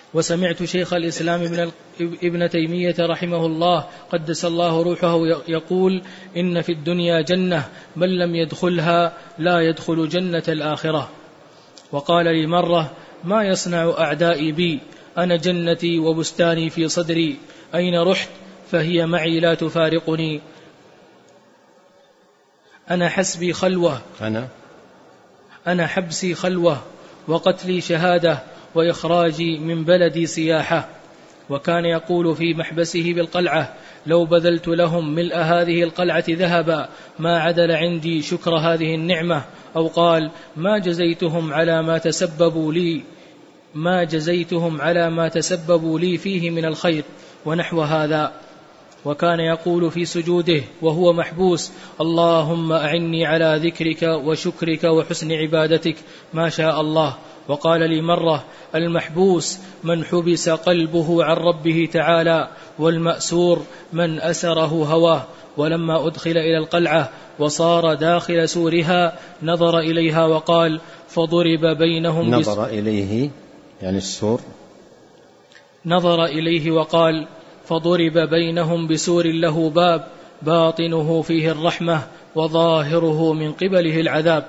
وسمعت شيخ الإسلام ابن تيمية رحمه الله قدس الله روحه يقول: إن في الدنيا جنة من لم يدخلها لا يدخل جنة الآخرة. وقال لي مرة: ما يصنع أعدائي بي؟ أنا جنتي وبستاني في صدري، أين رحت فهي معي لا تفارقني. أنا حسبي خلوة، أنا حبسي خلوة، وقتلي شهادة، وإخراجي من بلدي سياحة. وكان يقول في محبسه بالقلعة: لو بذلت لهم ملء هذه القلعة ذهبا ما عدل عندي شكر هذه النعمة. أو قال: ما جزيتهم على ما تسببوا لي فيه من الخير، ونحو هذا. وكان يقول في سجوده وهو محبوس: اللهم أعني على ذكرك وشكرك وحسن عبادتك ما شاء الله. وقال لي مرة: المحبوس من حبس قلبه عن ربه تعالى، والمأسور من أسره هواه. ولما أدخل إلى القلعة وصار داخل سورها نظر إليها وقال: فضرب بينهم نظر إليه يعني السور، نظر إليه وقال: فضرب بينهم بسور له باب باطنه فيه الرحمة وظاهره من قبله العذاب.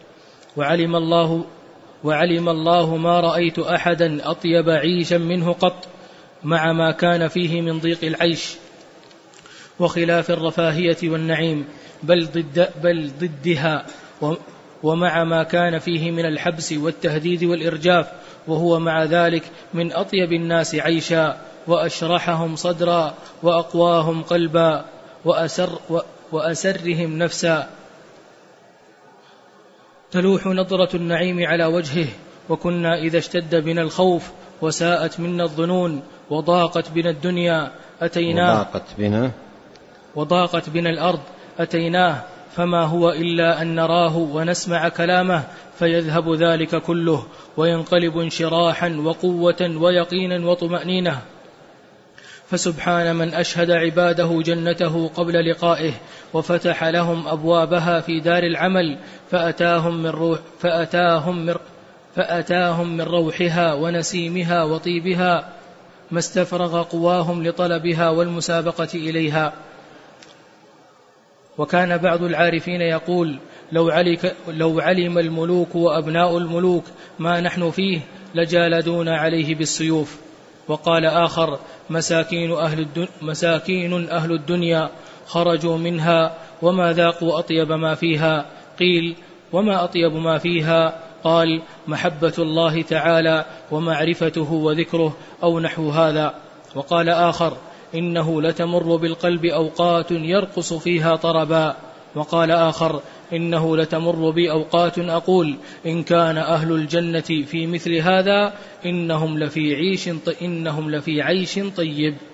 وعلم الله ما رأيت أحدا أطيب عيشا منه قط، مع ما كان فيه من ضيق العيش وخلاف الرفاهية والنعيم، بل ضدها، ومع ما كان فيه من الحبس والتهديد والإرجاف، وهو مع ذلك من أطيب الناس عيشا، وأشرحهم صدرا، وأقواهم قلبا، وأسرهم نفسا. تلوح نظرة النعيم على وجهه. وكنا إذا اشتد بنا الخوف وساءت منا الظنون وضاقت بنا الدنيا وضاقت بنا الأرض أتيناه، فما هو إلا أن نراه ونسمع كلامه فيذهب ذلك كله، وينقلب انشراحا وقوة ويقينا وطمأنينة. فسبحان من أشهد عباده جنته قبل لقائه، وفتح لهم أبوابها في دار العمل، فأتاهم من روحها ونسيمها وطيبها ما استفرغ قواهم لطلبها والمسابقة إليها. وكان بعض العارفين يقول: لو علم الملوك وأبناء الملوك ما نحن فيه لجالدون عليه بالسيوف. وقال آخر: مساكين أهل الدنيا خرجوا منها وما ذاقوا أطيب ما فيها. قيل: وما أطيب ما فيها؟ قال: محبة الله تعالى ومعرفته وذكره، أو نحو هذا. وقال آخر: إنه لتمر بالقلب أوقات يرقص فيها طربا. وقال آخر: إنه لتمر بي أوقات أقول إن كان أهل الجنة في مثل هذا إنهم لفي عيش طيب.